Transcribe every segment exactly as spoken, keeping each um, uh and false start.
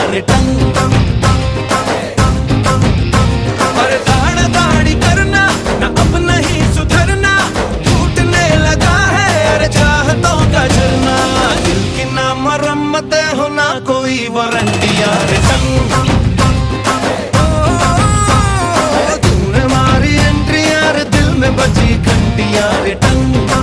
रे टंग। अरे दाड़ा दाड़ी करना ना अब नहीं सुधरना, टूटने लगा है अरे चाहतों का झरना। दिल की ना मरम्मत हो ना कोई वारंटिया रे टंग। तूने मारी एंट्री यार दिल में बची घंटिया रे टंग।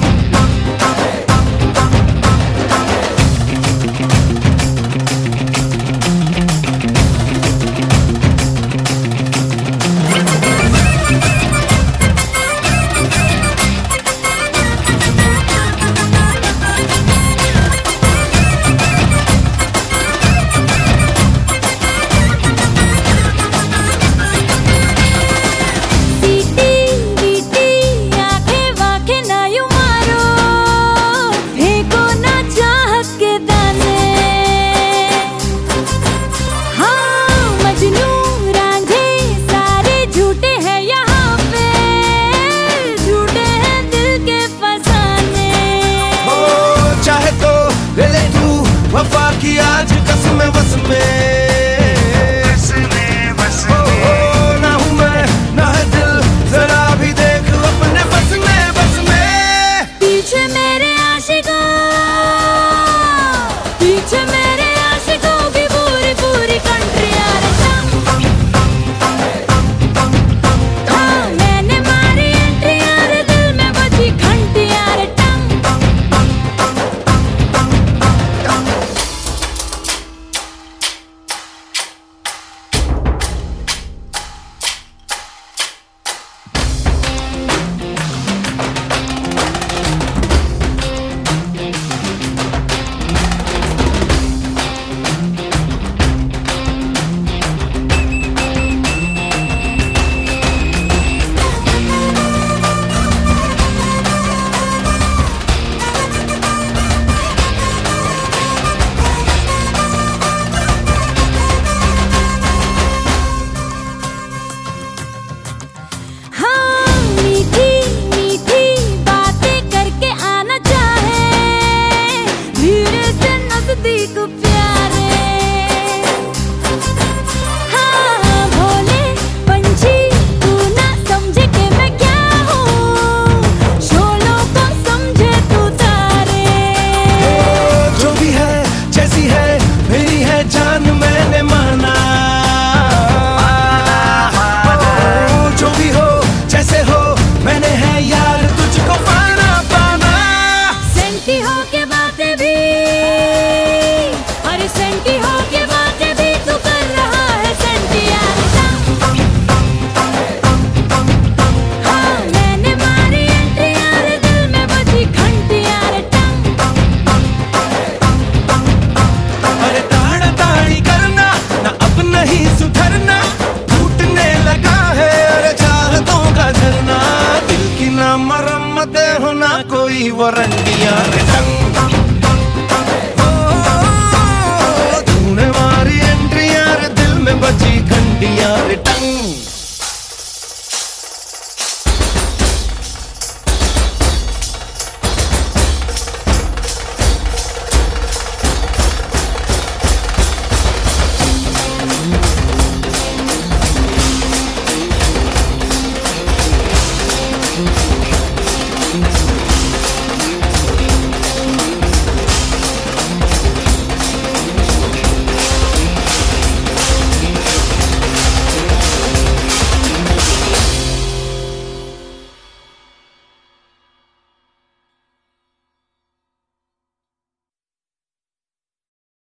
वफा की आज कसम बस में ना हूँ मैं ना है दिल, जरा भी देख अपने बस में बस में। पीछे मेरे आशिकों, पीछे मेरे आशिकों की पूरी पूरी कंट्री यार टंग। हाँ मैंने मारी एंट्री यार दिल में बची घंटी यार टंग। हाँ भोले पंछी तू ना समझे कि मैं क्या हूँ, शोलों को समझे तू तारे। जो भी है जैसी है मेरी है जान मैंने माना, जो भी हो जैसे हो मैंने है यार तुझको पाना पाना। सेंटी हो के बातें भी, अरे सेंटी हो के बातें भी तू कर रहा है सेंटी यार टंग। हाँ मैंने मारी एंट्री यार दिल में बची घंटी यार टंग। अरे दाड़ा दाड़ी करना ना अब नहीं सुधरना, टूटने लगा है अरे चाहतों का झरना। दिल की ना मरम्मत हो ना कोई वारंटिया रे टंग।